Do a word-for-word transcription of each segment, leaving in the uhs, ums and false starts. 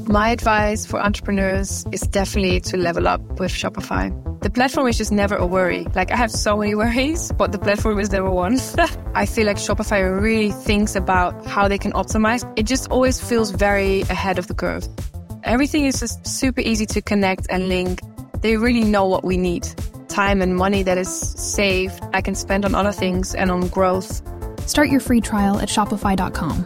My advice for entrepreneurs is definitely to level up with Shopify. The platform is just never a worry. Like, I have so many worries, but the platform is never one. I feel like Shopify really thinks about how they can optimize. It just always feels very ahead of the curve. Everything is just super easy to connect and link. They really know what we need. Time and money that is saved, I can spend on other things and on growth. Start your free trial at shopify dot com.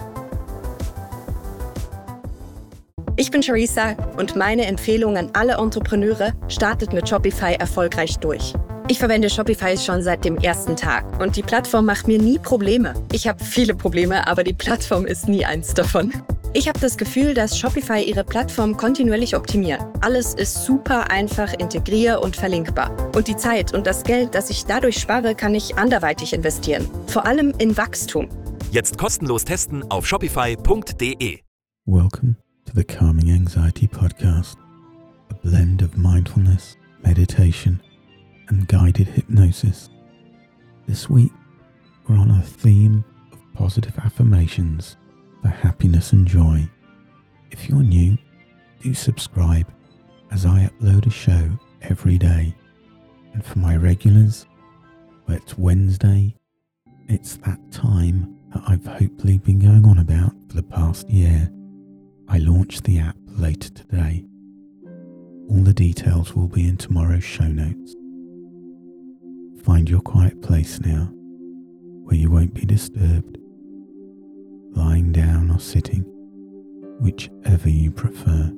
Ich bin Charissa und meine Empfehlung an alle Entrepreneure: startet mit Shopify erfolgreich durch. Ich verwende Shopify schon seit dem ersten Tag und die Plattform macht mir nie Probleme. Ich habe viele Probleme, aber die Plattform ist nie eins davon. Ich habe das Gefühl, dass Shopify ihre Plattform kontinuierlich optimiert. Alles ist super einfach integrier- und verlinkbar. Und die Zeit und das Geld, das ich dadurch spare, kann ich anderweitig investieren. Vor allem in Wachstum. Jetzt kostenlos testen auf shopify punkt de. Welcome to the Calming Anxiety Podcast, a blend of mindfulness, meditation, and guided hypnosis. This week, we're on a theme of positive affirmations for happiness and joy. If you're new, do subscribe as I upload a show every day. And for my regulars, where it's Wednesday, it's that time that I've hopefully been going on about for the past year. I launched the app later today. All the details will be in tomorrow's show notes. Find your quiet place now, where you won't be disturbed, lying down or sitting, whichever you prefer.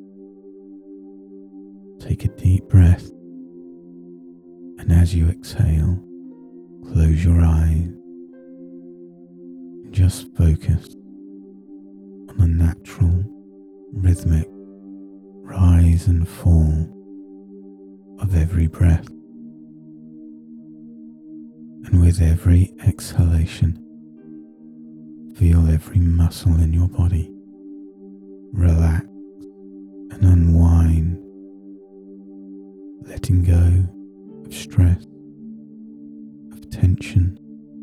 Take a deep breath, and as you exhale, close your eyes and just focus on the natural, rhythmic rise and fall of every breath. And with every exhalation, feel every muscle in your body relax and unwind, letting go of stress, of tension,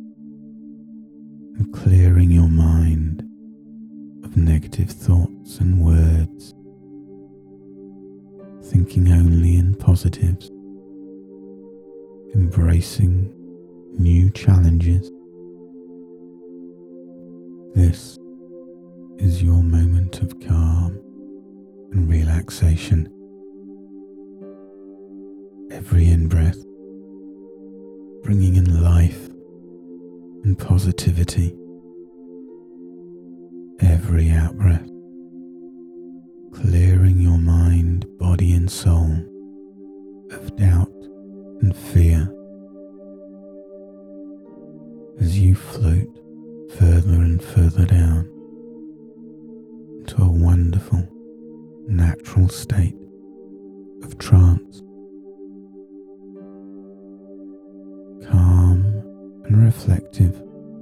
and clearing your mind of negative thoughts and words, thinking only in positives, embracing new challenges. This is your moment of calm and relaxation. Every in-breath bringing in life and positivity. Every out-breath clearing your mind, body and soul of doubt and fear. As you float further and further down into a wonderful, natural state of trance, calm and reflective,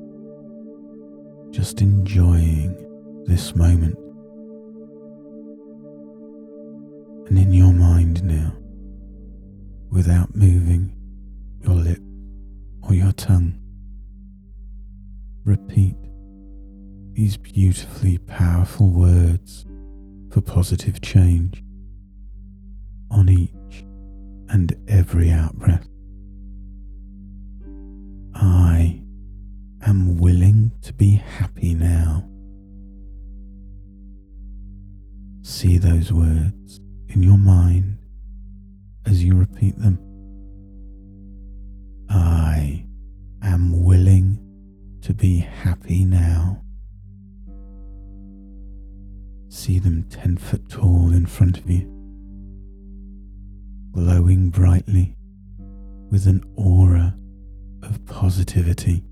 just enjoying this moment. And in your mind now, without moving your lips or your tongue, repeat these beautifully powerful words for positive change on each and every out-breath. I am willing to be happy now. See those words in your mind as you repeat them. I am willing to be happy now. See them ten foot tall in front of you, glowing brightly with an aura of positivity.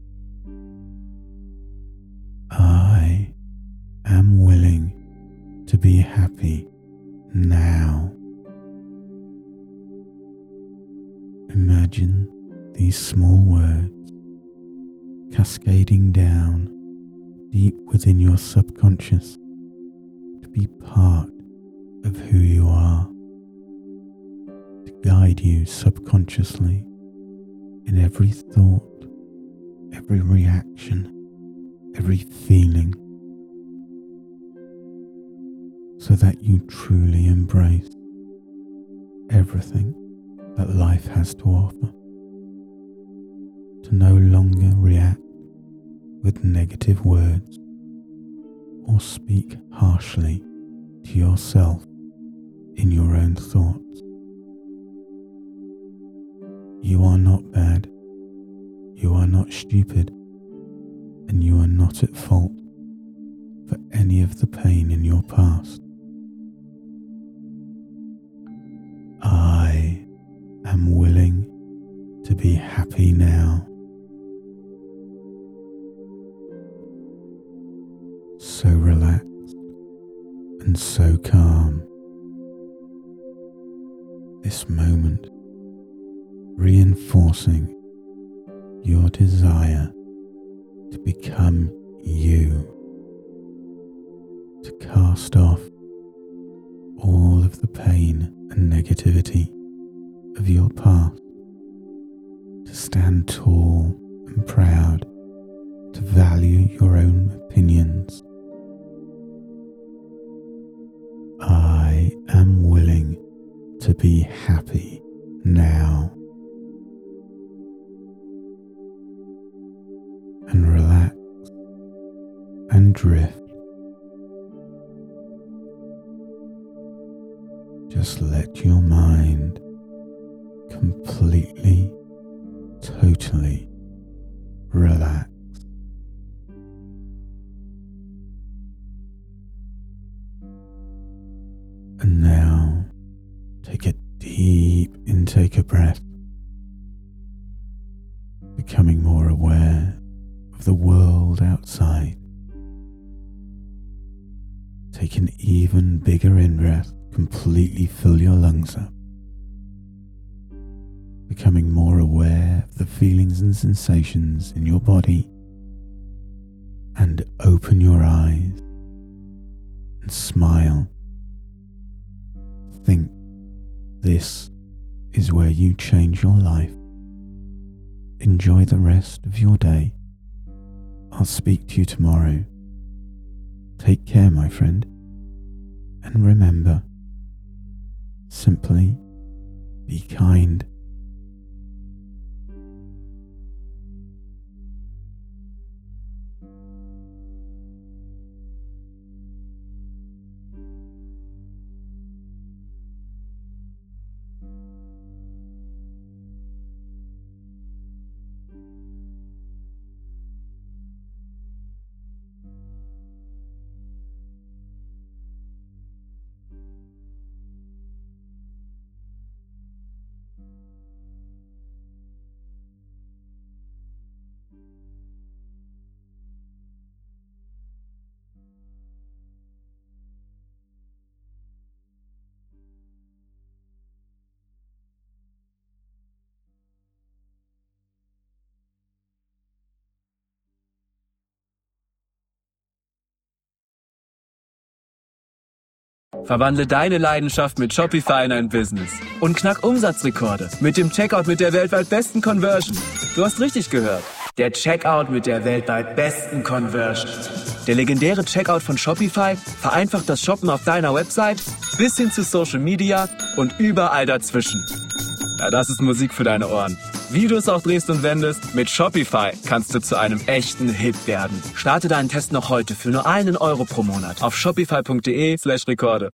I am willing to be happy now. Imagine these small words cascading down deep within your subconscious to be part of who you are, to guide you subconsciously in every thought, every reaction, every feeling. so that you truly embrace everything that life has to offer. To no longer react with negative words or speak harshly to yourself in your own thoughts. You are not bad, you are not stupid, and you are not at fault for any of the pain in your past. I am willing to be happy now. So relaxed and so calm. This moment reinforcing your desire to become you, to cast off all of the pain and negativity of your past, to stand tall and proud, to value your own opinions. I am willing to be happy now. And relax and drift. Just let your mind completely, totally relax. And now take a deep intake of breath, becoming more aware of the world outside. Take an even bigger in-breath, completely fill your lungs up, becoming more aware of the feelings and sensations in your body, and open your eyes and smile. Think this is where you change your life. Enjoy the rest of your day. I'll speak to you tomorrow. Take care, my friend. And remember, simply be kind. Verwandle deine Leidenschaft mit Shopify in ein Business und knack Umsatzrekorde mit dem Checkout mit der weltweit besten Conversion. Du hast richtig gehört. Der Checkout mit der weltweit besten Conversion. Der legendäre Checkout von Shopify vereinfacht das Shoppen auf deiner Website bis hin zu Social Media und überall dazwischen. Ja, das ist Musik für deine Ohren. Wie du es auch drehst und wendest, mit Shopify kannst du zu einem echten Hit werden. Starte deinen Test noch heute für nur einen Euro pro Monat auf shopify punkt de slash Rekorde.